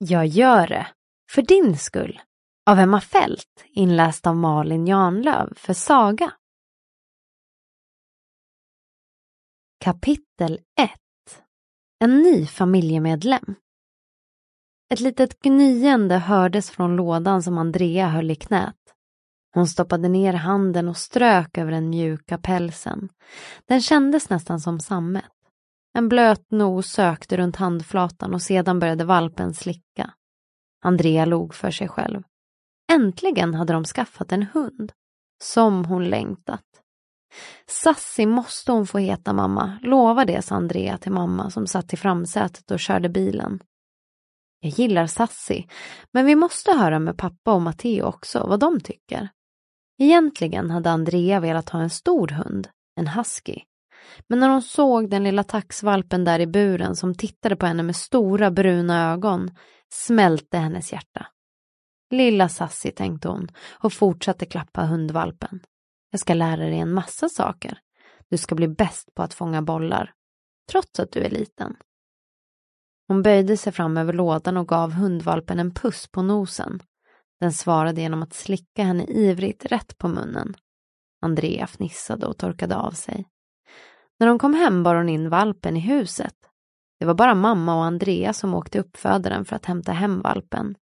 Jag gör det. För din skull. Av Emma Fält, inläst av Malin Janlöv för Saga. Kapitel 1. En ny familjemedlem. Ett litet gnyende hördes från lådan som Andrea höll i knät. Hon stoppade ner handen och strök över den mjuka pälsen. Den kändes nästan som sammet. En blöt nos sökte runt handflatan och sedan började valpen slicka. Andrea log för sig själv. Äntligen hade de skaffat en hund. Som hon längtat. Sassi måste hon få heta, mamma. Lova det, sa Andrea till mamma som satt i framsätet och körde bilen. Jag gillar Sassi, men vi måste höra med pappa och Matteo också vad de tycker. Egentligen hade Andrea velat ha en stor hund, en husky. Men när hon såg den lilla taxvalpen där i buren som tittade på henne med stora bruna ögon smälte hennes hjärta. Lilla Sassi, tänkte hon och fortsatte klappa hundvalpen. Jag ska lära dig en massa saker. Du ska bli bäst på att fånga bollar, trots att du är liten. Hon böjde sig fram över lådan och gav hundvalpen en puss på nosen. Den svarade genom att slicka henne ivrigt rätt på munnen. Andrea fnissade och torkade av sig. När de kom hem bar hon in valpen i huset. Det var bara mamma och Andrea som åkte uppfödaren för att hämta hem valpen.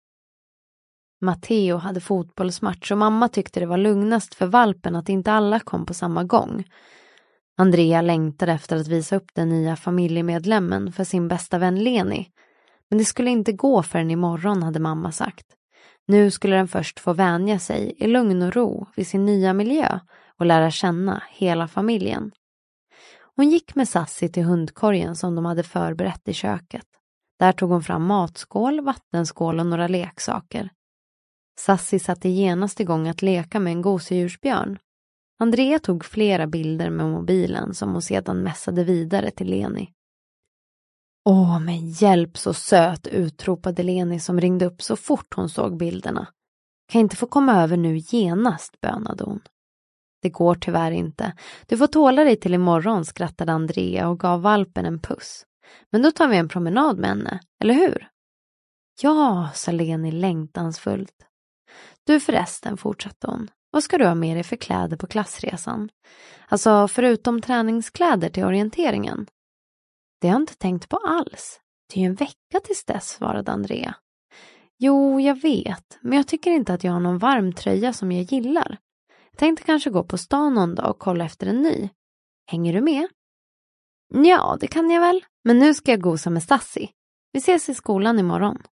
Matteo hade fotbollsmatch och mamma tyckte det var lugnast för valpen att inte alla kom på samma gång. Andrea längtade efter att visa upp den nya familjemedlemmen för sin bästa vän Leni. Men det skulle inte gå förrän imorgon, hade mamma sagt. Nu skulle den först få vänja sig i lugn och ro vid sin nya miljö och lära känna hela familjen. Hon gick med Sassi till hundkorgen som de hade förberett i köket. Där tog hon fram matskål, vattenskål och några leksaker. Sassi satte genast igång att leka med en gosedjursbjörn. Andrea tog flera bilder med mobilen som hon sedan mässade vidare till Leni. Åh, men hjälp, så söt, utropade Leni som ringde upp så fort hon såg bilderna. Kan inte få komma över nu genast, bönade hon. Det går tyvärr inte. Du får tåla dig till imorgon, skrattade Andrea och gav valpen en puss. Men då tar vi en promenad med henne, eller hur? Ja, sa Leni längtansfullt. Du förresten, fortsatte hon. Vad ska du ha med dig för kläder på klassresan? Alltså förutom träningskläder till orienteringen. Det har jag inte tänkt på alls. Det är ju en vecka tills dess, svarade Andrea. Jo, jag vet. Men jag tycker inte att jag har någon varm tröja som jag gillar. Jag tänkte kanske gå på stan någon dag och kolla efter en ny. Hänger du med? Ja, det kan jag väl. Men nu ska jag gosa med Sassi. Vi ses i skolan imorgon.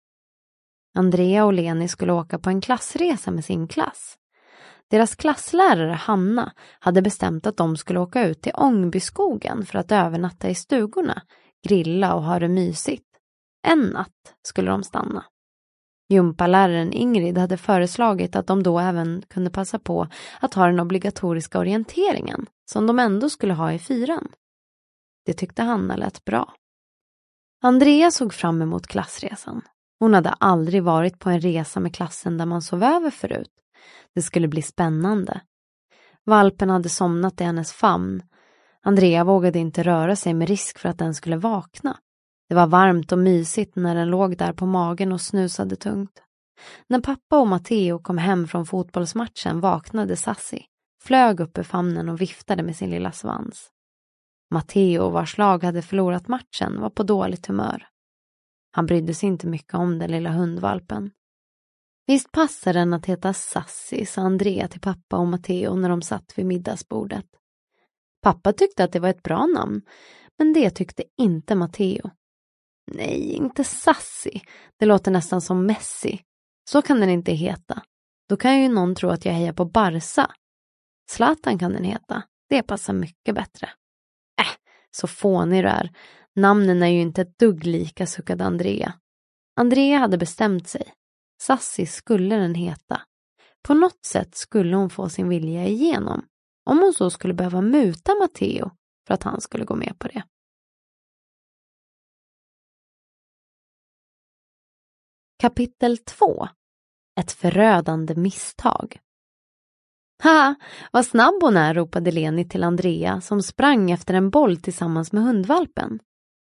Andrea och Leni skulle åka på en klassresa med sin klass. Deras klasslärare Hanna hade bestämt att de skulle åka ut till Ångbyskogen för att övernatta i stugorna, grilla och ha det mysigt. En natt skulle de stanna. Gympaläraren Ingrid hade föreslagit att de då även kunde passa på att ha den obligatoriska orienteringen som de ändå skulle ha i 4:an. Det tyckte Hanna lät bra. Andrea såg fram emot klassresan. Hon hade aldrig varit på en resa med klassen där man sov över förut. Det skulle bli spännande. Valpen hade somnat i hennes famn. Andrea vågade inte röra sig med risk för att den skulle vakna. Det var varmt och mysigt när den låg där på magen och snusade tungt. När pappa och Matteo kom hem från fotbollsmatchen vaknade Sassi, flög upp i famnen och viftade med sin lilla svans. Matteo, vars lag hade förlorat matchen, var på dåligt humör. Han brydde sig inte mycket om den lilla hundvalpen. Visst passar den att heta Sassi, sa Andrea till pappa och Matteo när de satt vid middagsbordet. Pappa tyckte att det var ett bra namn, men det tyckte inte Matteo. Nej, inte Sassi. Det låter nästan som Messi. Så kan den inte heta. Då kan ju någon tro att jag hejar på Barca. Zlatan kan den heta. Det passar mycket bättre. Så fånig du är. Namnen är ju inte ett dugg lika, suckade Andrea. Andrea hade bestämt sig. Sassi skulle den heta. På något sätt skulle hon få sin vilja igenom. Om hon så skulle behöva muta Matteo för att han skulle gå med på det. Kapitel 2. Ett förödande misstag. Haha, vad snabb hon är, ropade Leni till Andrea som sprang efter en boll tillsammans med hundvalpen.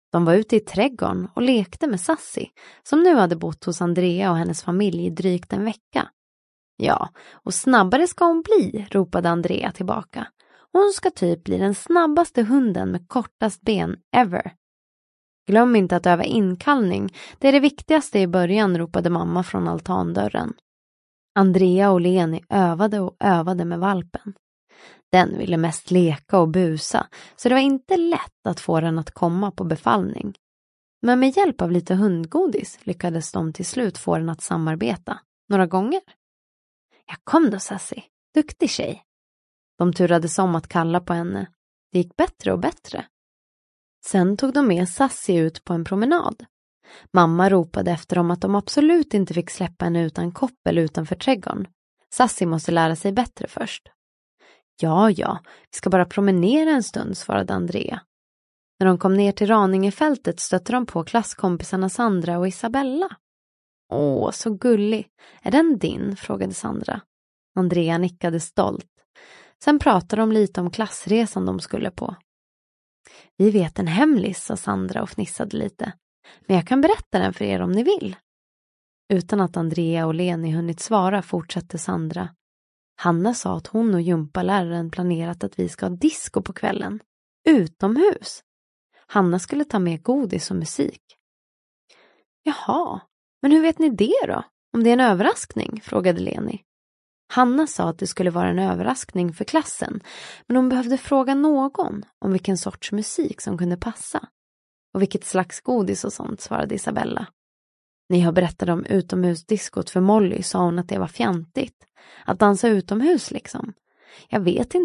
De var ute i trädgården och lekte med Sassy, som nu hade bott hos Andrea och hennes familj i drygt en vecka. Ja, och snabbare ska hon bli, ropade Andrea tillbaka. Hon ska typ bli den snabbaste hunden med kortast ben ever. Glöm inte att öva inkallning, det är det viktigaste i början, ropade mamma från altandörren. Andrea och Leni övade med valpen. Den ville mest leka och busa, så det var inte lätt att få den att komma på befallning. Men med hjälp av lite hundgodis lyckades de till slut få den att samarbeta. Några gånger. Ja, kom då Sassy, duktig tjej. De turades om att kalla på henne. Det gick bättre och bättre. Sen tog de med Sassy ut på en promenad. Mamma ropade efter dem att de absolut inte fick släppa henne utan koppel utanför trädgården. Sassy måste lära sig bättre först. Ja, vi ska bara promenera en stund, svarade Andrea. När de kom ner till Raningefältet stötte de på klasskompisarna Sandra och Isabella. Åh, så gullig. Är den din? Frågade Sandra. Andrea nickade stolt. Sen pratade de lite om klassresan de skulle på. Vi vet en hemlis, sa Sandra och fnissade lite. Men jag kan berätta den för er om ni vill. Utan att Andrea och Leni hunnit svara fortsatte Sandra. Hanna sa att hon och gympaläraren planerat att vi ska ha disco på kvällen. Utomhus. Hanna skulle ta med godis och musik. Jaha, men hur vet ni det då? Om det är en överraskning, frågade Leni. Hanna sa att det skulle vara en överraskning för klassen, men hon behövde fråga någon om vilken sorts musik som kunde passa. Och vilket slags godis och sånt, svarade Isabella. När jag berättade om utomhusdiskot för Molly sa hon att det var fjantigt. Att dansa utomhus liksom. Jag vet inte